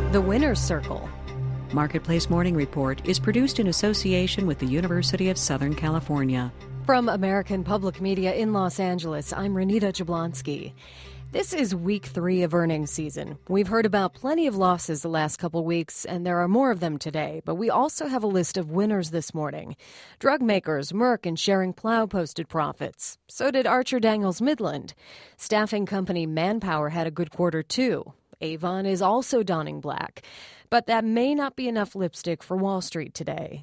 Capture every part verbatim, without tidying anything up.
The Winner's Circle. Marketplace Morning Report is produced in association with the University of Southern California. From American Public Media in Los Angeles, I'm Renita Jablonski. This is week three of earnings season. We've heard about plenty of losses the last couple weeks, and there are more of them today. But we also have a list of winners this morning. Drug makers Merck and Schering-Plough posted profits. So did Archer Daniels Midland. Staffing company Manpower had a good quarter, too. Avon is also donning black. But that may not be enough lipstick for Wall Street today.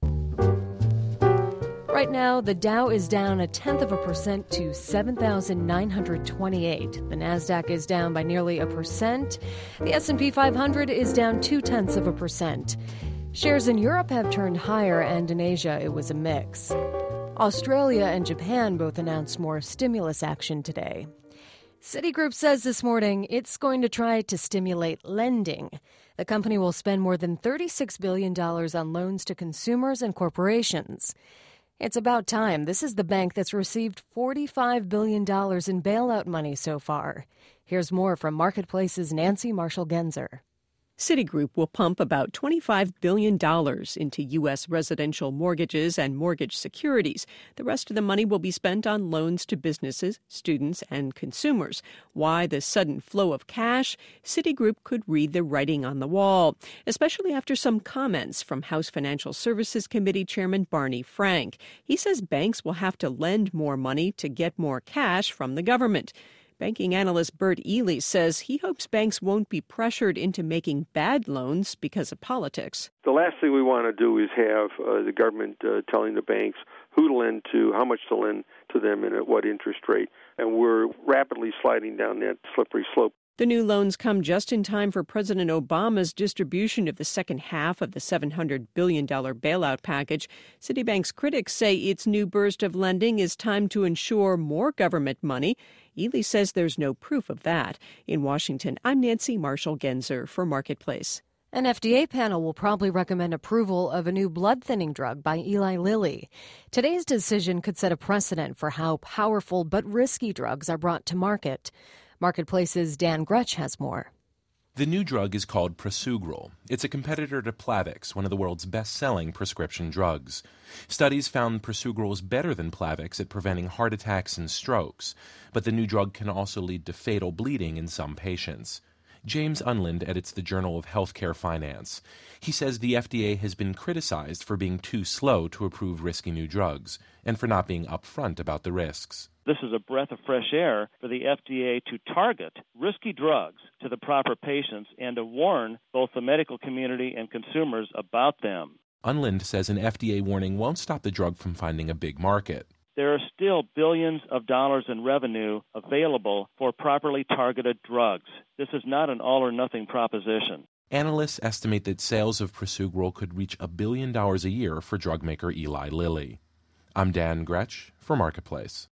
Right now, the Dow is down a tenth of a percent to seven thousand nine hundred twenty-eight. The Nasdaq is down by nearly a percent. The S and P five hundred is down two-tenths of a percent. Shares in Europe have turned higher, and in Asia it was a mix. Australia and Japan both announced more stimulus action today. Citigroup says this morning it's going to try to stimulate lending. The company will spend more than thirty-six billion dollars on loans to consumers and corporations. It's about time. This is the bank that's received forty-five billion dollars in bailout money so far. Here's more from Marketplace's Nancy Marshall-Genzer. Citigroup will pump about twenty-five billion dollars into U S residential mortgages and mortgage securities. The rest of the money will be spent on loans to businesses, students, and consumers. Why the sudden flow of cash? Citigroup could read the writing on the wall, especially after some comments from House Financial Services Committee Chairman Barney Frank. He says banks will have to lend more money to get more cash from the government. Banking analyst Bert Ely says he hopes banks won't be pressured into making bad loans because of politics. The last thing we want to do is have uh, the government uh, telling the banks who to lend to, how much to lend to them, and at what interest rate. And we're rapidly sliding down that slippery slope. The new loans come just in time for President Obama's distribution of the second half of the seven hundred billion dollars bailout package. Citibank's critics say its new burst of lending is timed to ensure more government money. Ely says there's no proof of that. In Washington, I'm Nancy Marshall-Genzer for Marketplace. An F D A panel will probably recommend approval of a new blood-thinning drug by Eli Lilly. Today's decision could set a precedent for how powerful but risky drugs are brought to market. Marketplace's Dan Gretsch has more. The new drug is called Prasugrel. It's a competitor to Plavix, one of the world's best-selling prescription drugs. Studies found Prasugrel is better than Plavix at preventing heart attacks and strokes, but the new drug can also lead to fatal bleeding in some patients. James Unland edits the Journal of Healthcare Finance. He says the F D A has been criticized for being too slow to approve risky new drugs and for not being upfront about the risks. This is a breath of fresh air for the F D A to target risky drugs to the proper patients and to warn both the medical community and consumers about them. Unland says an F D A warning won't stop the drug from finding a big market. There are still billions of dollars in revenue available for properly targeted drugs. This is not an all-or-nothing proposition. Analysts estimate that sales of Prasugrel could reach a billion dollars a year for drug maker Eli Lilly. I'm Dan Gretsch for Marketplace.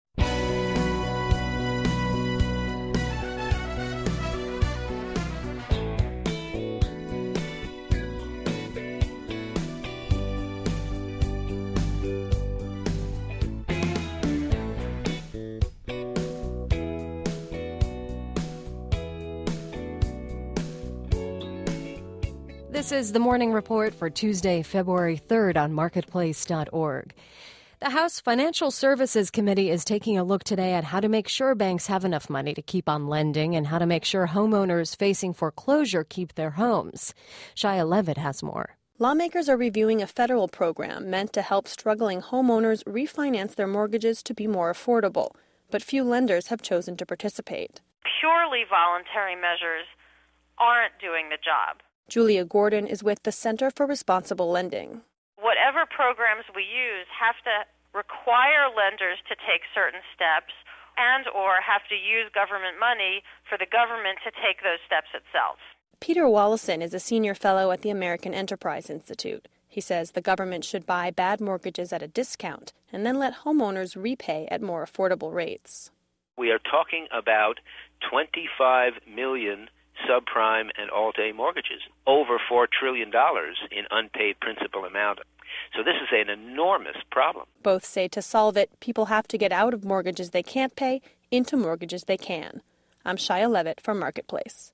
This is the Morning Report for Tuesday, February third on marketplace dot org. The House Financial Services Committee is taking a look today at how to make sure banks have enough money to keep on lending and how to make sure homeowners facing foreclosure keep their homes. Shia Levitt has more. Lawmakers are reviewing a federal program meant to help struggling homeowners refinance their mortgages to be more affordable, but few lenders have chosen to participate. Purely voluntary measures aren't doing the job. Julia Gordon is with the Center for Responsible Lending. Whatever programs we use have to require lenders to take certain steps and or have to use government money for the government to take those steps itself. Peter Wallison is a senior fellow at the American Enterprise Institute. He says the government should buy bad mortgages at a discount and then let homeowners repay at more affordable rates. We are talking about twenty-five million subprime and Alt-A mortgages, over four trillion dollars in unpaid principal amount. So this is an enormous problem. Both say to solve it, people have to get out of mortgages they can't pay into mortgages they can. I'm Shia Levitt for Marketplace.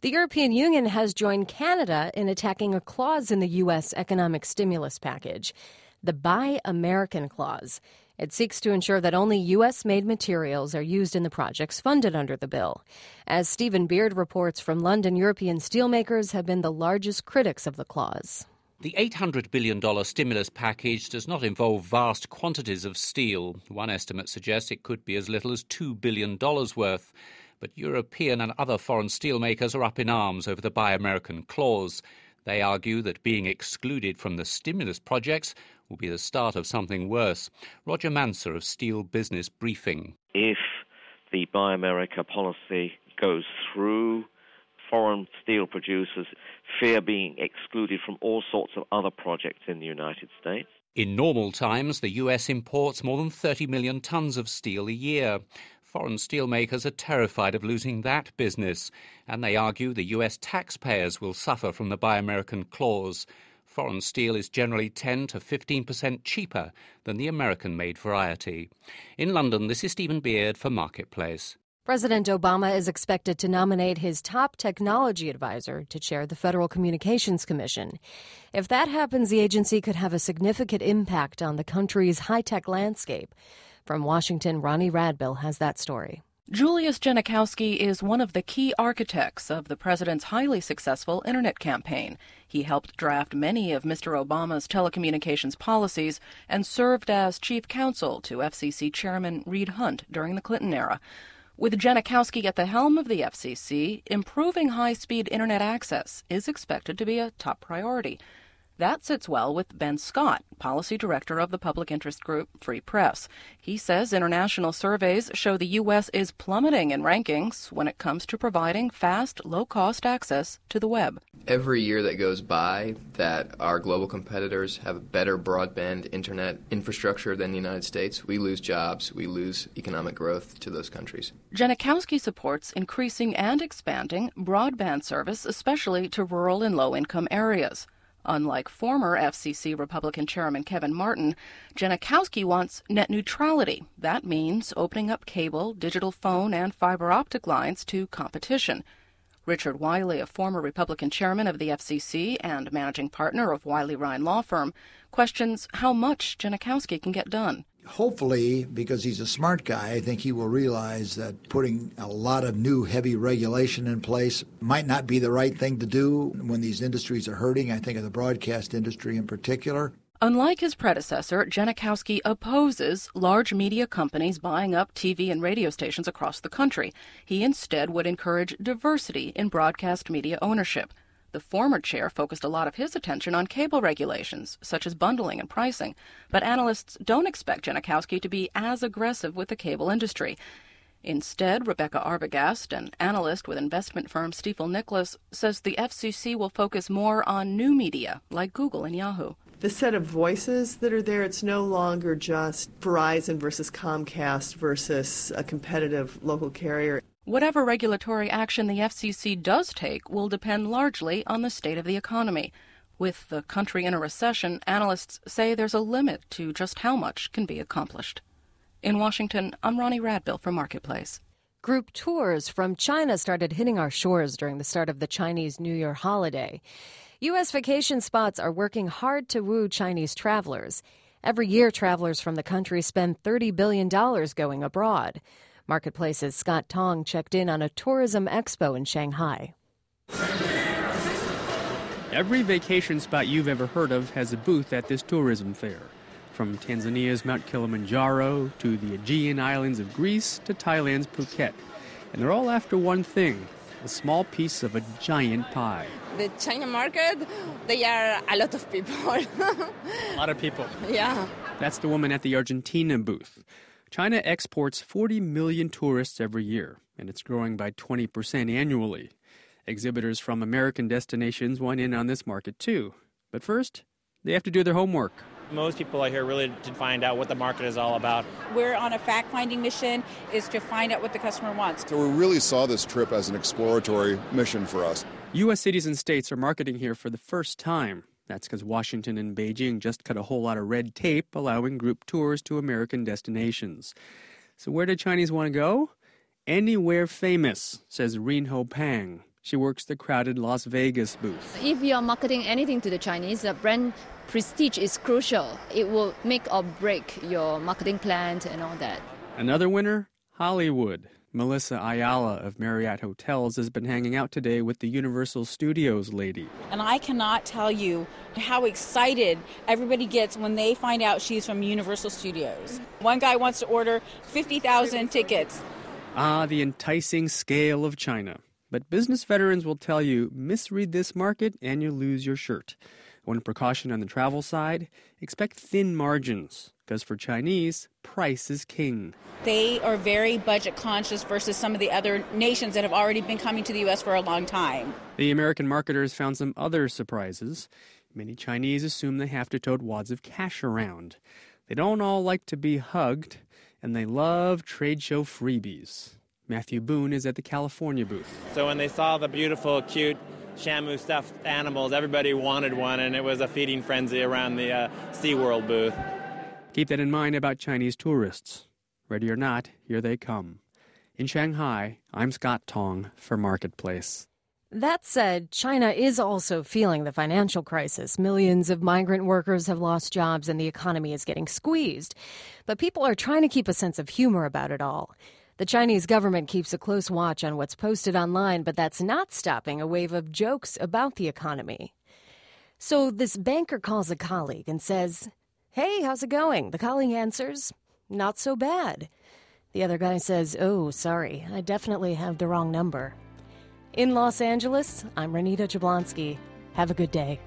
The European Union has joined Canada in attacking a clause in the U S economic stimulus package, the Buy American Clause. It seeks to ensure that only U S-made materials are used in the projects funded under the bill. As Stephen Beard reports from London, European steelmakers have been the largest critics of the clause. The eight hundred billion dollars stimulus package does not involve vast quantities of steel. One estimate suggests it could be as little as two billion dollars worth. But European and other foreign steelmakers are up in arms over the Buy American clause. They argue that being excluded from the stimulus projects will be the start of something worse. Roger Manser of Steel Business Briefing. If the Buy America policy goes through, foreign steel producers fear being excluded from all sorts of other projects in the United States. In normal times, the U S imports more than thirty million tons of steel a year. Foreign steelmakers are terrified of losing that business, and they argue the U S taxpayers will suffer from the Buy American clause. Foreign steel is generally ten to fifteen percent cheaper than the American-made variety. In London, this is Stephen Beard for Marketplace. President Obama is expected to nominate his top technology advisor to chair the Federal Communications Commission. If that happens, the agency could have a significant impact on the country's high-tech landscape. From Washington, Ronnie Radbill has that story. Julius Genachowski is one of the key architects of the president's highly successful Internet campaign. He helped draft many of Mister Obama's telecommunications policies and served as chief counsel to F C C Chairman Reed Hundt during the Clinton era. With Genachowski at the helm of the F C C, improving high-speed Internet access is expected to be a top priority. That sits well with Ben Scott, policy director of the public interest group Free Press. He says international surveys show the U S is plummeting in rankings when it comes to providing fast, low-cost access to the web. Every year that goes by that our global competitors have better broadband Internet infrastructure than the United States, we lose jobs, we lose economic growth to those countries. Genachowski supports increasing and expanding broadband service, especially to rural and low-income areas. Unlike former F C C Republican Chairman Kevin Martin, Genachowski wants net neutrality. That means opening up cable, digital phone, and fiber optic lines to competition. Richard Wiley, a former Republican chairman of the F C C and managing partner of Wiley Ryan Law Firm, questions how much Genachowski can get done. Hopefully, because he's a smart guy, I think he will realize that putting a lot of new heavy regulation in place might not be the right thing to do when these industries are hurting. I think of the broadcast industry in particular. Unlike his predecessor, Genachowski opposes large media companies buying up T V and radio stations across the country. He instead would encourage diversity in broadcast media ownership. The former chair focused a lot of his attention on cable regulations, such as bundling and pricing. But analysts don't expect Genachowski to be as aggressive with the cable industry. Instead, Rebecca Arbogast, an analyst with investment firm Stifel Nicolaus, says the F C C will focus more on new media, like Google and Yahoo. The set of voices that are there, it's no longer just Verizon versus Comcast versus a competitive local carrier. Whatever regulatory action the F C C does take will depend largely on the state of the economy. With the country in a recession, analysts say there's a limit to just how much can be accomplished. In Washington, I'm Ronnie Radbill for Marketplace. Group tours from China started hitting our shores during the start of the Chinese New Year holiday. U S vacation spots are working hard to woo Chinese travelers. Every year, travelers from the country spend thirty billion dollars going abroad. Marketplace's Scott Tong checked in on a tourism expo in Shanghai. Every vacation spot you've ever heard of has a booth at this tourism fair. From Tanzania's Mount Kilimanjaro to the Aegean Islands of Greece to Thailand's Phuket. And they're all after one thing, a small piece of a giant pie. The China market, they are a lot of people. A lot of people. Yeah. That's the woman at the Argentina booth. China exports forty million tourists every year, and it's growing by twenty percent annually. Exhibitors from American destinations want in on this market too. But first, they have to do their homework. Most people are here really to find out what the market is all about. We're on a fact-finding mission, is to find out what the customer wants. So we really saw this trip as an exploratory mission for us. U S cities and states are marketing here for the first time. That's because Washington and Beijing just cut a whole lot of red tape allowing group tours to American destinations. So where do Chinese want to go? Anywhere famous, says Rinho Pang. She works the crowded Las Vegas booth. If you're marketing anything to the Chinese, the brand prestige is crucial. It will make or break your marketing plan and all that. Another winner, Hollywood. Melissa Ayala of Marriott Hotels has been hanging out today with the Universal Studios lady. And I cannot tell you how excited everybody gets when they find out she's from Universal Studios. One guy wants to order fifty thousand tickets. Ah, the enticing scale of China. But business veterans will tell you, misread this market and you lose your shirt. One precaution on the travel side, expect thin margins, because for Chinese, price is king. They are very budget conscious versus some of the other nations that have already been coming to the U S for a long time. The American marketers found some other surprises. Many Chinese assume they have to tote wads of cash around. They don't all like to be hugged, and they love trade show freebies. Matthew Boone is at the California booth. So when they saw the beautiful, cute Shamu stuffed animals, everybody wanted one, and it was a feeding frenzy around the uh, SeaWorld booth. Keep that in mind about Chinese tourists. Ready or not, here they come. In Shanghai, I'm Scott Tong for Marketplace. That said, China is also feeling the financial crisis. Millions of migrant workers have lost jobs and the economy is getting squeezed. But people are trying to keep a sense of humor about it all. The Chinese government keeps a close watch on what's posted online, but that's not stopping a wave of jokes about the economy. So this banker calls a colleague and says, "Hey, how's it going?" The colleague answers, "Not so bad." The other guy says, "Oh, sorry, I definitely have the wrong number." In Los Angeles, I'm Renita Jablonski. Have a good day.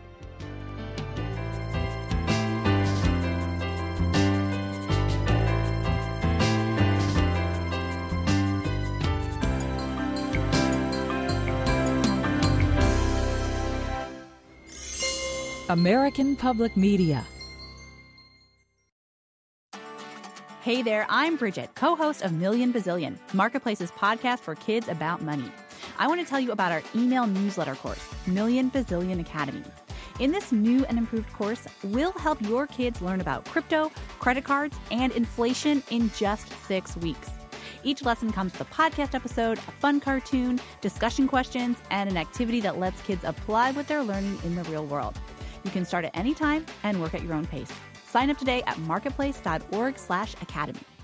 American Public Media. Hey there, I'm Bridget, co-host of Million Bazillion, Marketplace's podcast for kids about money. I want to tell you about our email newsletter course, Million Bazillion Academy. In this new and improved course, we'll help your kids learn about crypto, credit cards, and inflation in just six weeks. Each lesson comes with a podcast episode, a fun cartoon, discussion questions, and an activity that lets kids apply what they're learning in the real world. You can start at any time and work at your own pace. Sign up today at marketplace.org slash academy.